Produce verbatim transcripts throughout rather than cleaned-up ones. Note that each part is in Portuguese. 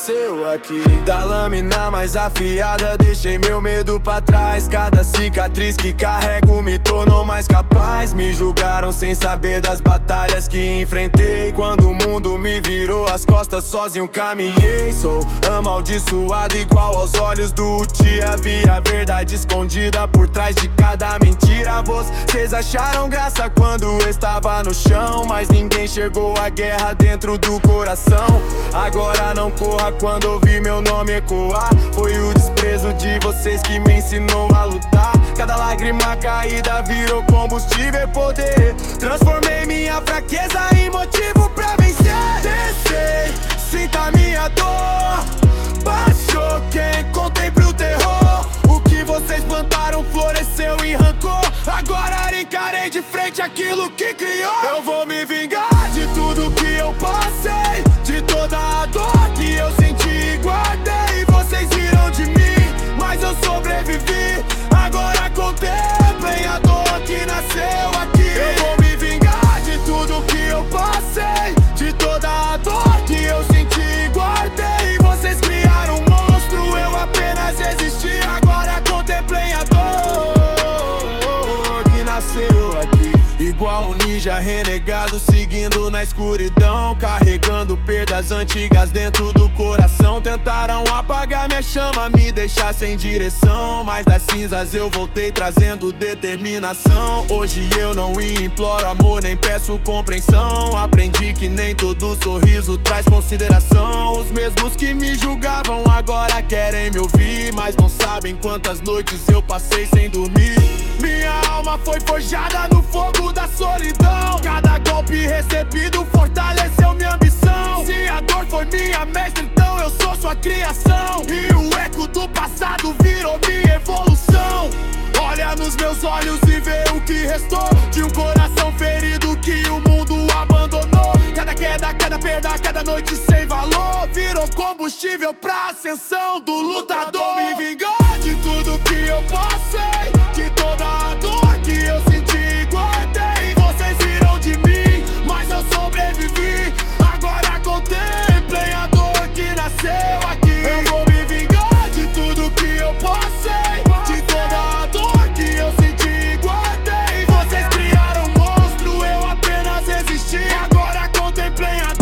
nasceu aqui. Da lâmina mais afiada deixei meu medo pra trás. Cada cicatriz que carrego me tornou mais capaz. Me julgaram sem saber das batalhas que enfrentei. Quando o mundo me virou as costas, sozinho caminhei. Sou amaldiçoado igual aos olhos do dia. Vi a verdade escondida por trás de cada mentira. Vocês acharam graça quando eu estava no chão, mas ninguém enxergou a guerra dentro do coração. Agora não corra quando ouvir meu nome ecoar. Foi o desprezo de vocês que me ensinou a lutar. Cada lágrima caída virou combustível e poder. Transformei minha fraqueza em motivo pra vencer. Descei, sinta minha dor. Baixou quem contempla o terror. O que vocês plantaram floresceu em rancor. Agora encarei de frente aquilo que criou. Eu vou me vingar de tudo que eu passei, de toda a dor que eu senti e guardei. Vocês viram de mim, mas eu sobrevivi. Agora contemplem a dor que nasceu aqui. Eu vou me vingar de tudo que eu passei, de toda a dor que eu senti e guardei. Vocês criaram um monstro, eu apenas existi. Agora contemplem a dor que nasceu aqui. Igual um ninja renegado seguindo na escuridão, carregando perdas antigas dentro do coração. Tentaram apagar minha chama, me deixar sem direção, mas das cinzas eu voltei trazendo determinação. Hoje eu não imploro amor, nem peço compreensão. Aprendi que nem todo sorriso traz consideração. Os mesmos que me julgavam agora querem me ouvir, mas não sabem quantas noites eu passei sem dormir. Minha alma foi forjada no fogo da solidão. Cada golpe recebido fortaleceu minha ambição. Se a dor foi minha mestra, então eu sou sua criação. E o eco do passado virou minha evolução. Olha nos meus olhos e vê o que restou de um coração ferido que o mundo abandonou. Cada queda, cada perda, cada noite sem valor virou combustível pra ascensão do lutador. Me vingar de tudo que eu passei, de toda a dor que eu senti e guardei. Vocês viram de mim, mas eu sobrevivi. Agora contemplem a dor que nasceu aqui. Eu vou me vingar de tudo que eu passei, de toda a dor que eu senti e guardei. Vocês criaram um monstro, eu apenas existi. Agora contemplem a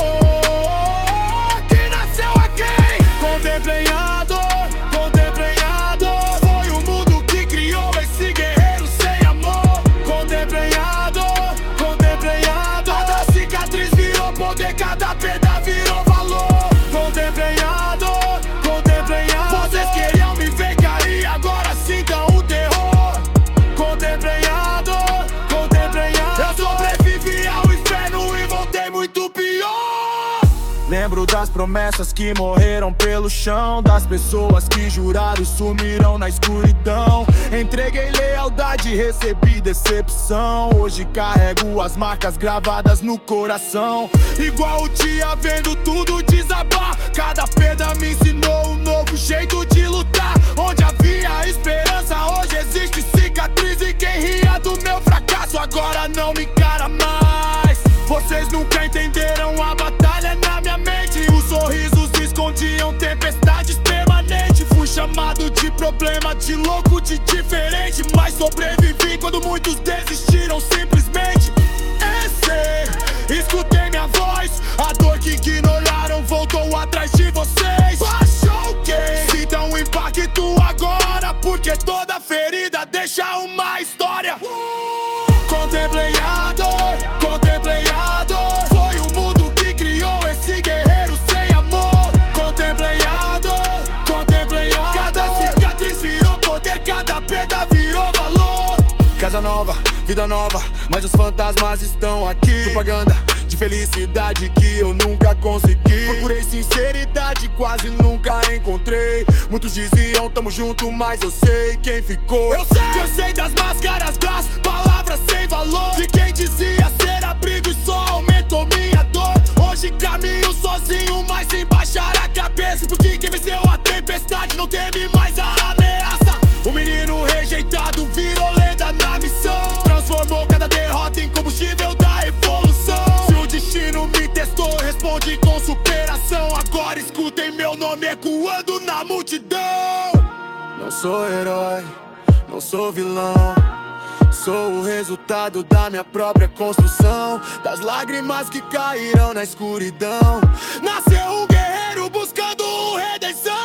dor que nasceu aqui. Contemplem a dor, contemplem a dor. Foi o mundo que criou esse guerreiro sem amor. Contemplem a dor, contemplem a dor. Cada cicatriz virou poder, cada perda virou valor. Contemplem a dor, contemplem a dor. Vocês queriam me ver cair, agora sintam o terror. Contemplem a dor, contemplem a dor. Eu sobrevivi ao inferno e voltei muito pior. Lembro das promessas que morreram pelo chão, das pessoas que juraram e sumiram na escuridão. Entreguei lealdade e recebi decepção. Hoje carrego as marcas gravadas no coração. Igual o dia vendo tudo desabar. Cada perda me ensinou um novo jeito de lutar. Onde havia esperança, hoje existe cicatriz. E quem ria do meu fracasso agora não me encara mais. Vocês nunca entenderam a batalha na minha mente. Os sorrisos escondiam tempestades permanentes. Fui chamado de problema, de louco, de diferente, mas sobrevivi quando muitos desistiram simplesmente. Esse, escutei minha voz. A dor que ignoraram voltou atrás de vocês. Achou quem? Sintam o impacto agora, porque toda ferida deixa uma história. Contemplei a dor, contemplei a dor. Foi o mundo que criou esse guerreiro sem amor. Contemplei a dor, contemplei a dor. Cada cicatriz virou poder, cada perda virou valor. Casa nova, vida nova, mas os fantasmas estão aqui. Propaganda de felicidade que eu nunca consegui. Procurei sinceridade, quase nunca encontrei. Muitos diziam tamo junto, mas eu sei quem ficou. Eu sei, cansei das máscaras, das palavras sem valor, de quem dizia ser abrigo e só aumentou minha dor. Hoje caminho sozinho, mas sem baixar a cabeça, porque quem venceu a tempestade não teme mais a ameaça. O menino rejeitado virou lenda na missão. Transformou cada derrota em combustível da evolução. Se o destino me testou, responde com superação. Agora escutem meu ando na multidão. Não sou herói, não sou vilão, sou o resultado da minha própria construção, das lágrimas que caíram na escuridão. Nasceu um guerreiro buscando redenção.